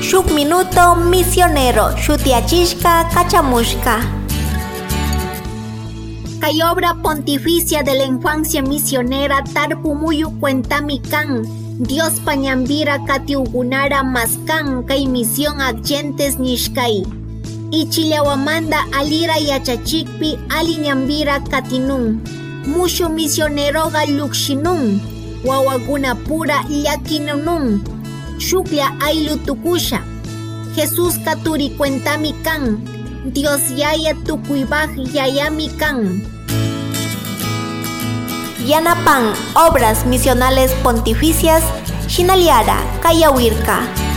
Shuk minuto misionero shutiachishka kachamushka. Kay obra pontificia de la infancia misionera tarpumuyu cuentami kan. Dios pañambira katiugunara maskan kay misión agentes nishkai. Ichillawamanda alira yachachikpi aliñambira katinun. Mushu misioneroga lukshinun. Wawaguna pura llakinunun. Shuklla aylutukusha. Jesús katuri cuentami kan. Dios yaya tukuybaj yayami kan. Yanapan, obras misionales pontificias, Shinaliara, Kayawirka.